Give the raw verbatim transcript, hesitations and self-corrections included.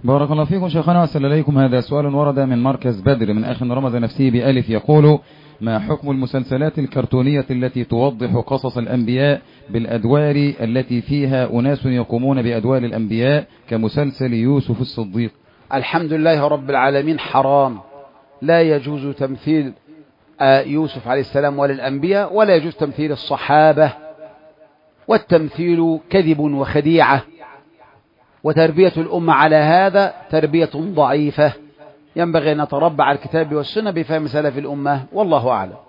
بارك الله فيكم شيخنا وأسأل إليكم. هذا سؤال ورد من مركز بدر من أخ رمز نفسه بألف، يقول: ما حكم المسلسلات الكرتونية التي توضح قصص الأنبياء بالأدوار التي فيها أناس يقومون بأدوار الأنبياء كمسلسل يوسف الصديق؟ الحمد لله رب العالمين، حرام، لا يجوز تمثيل يوسف عليه السلام ولا الأنبياء، ولا يجوز تمثيل الصحابة، والتمثيل كذب وخديعة، وتربية الأمة على هذا تربية ضعيفة، ينبغي أن نتربى على الكتاب والسنة بفهم سلف الأمة، والله أعلم.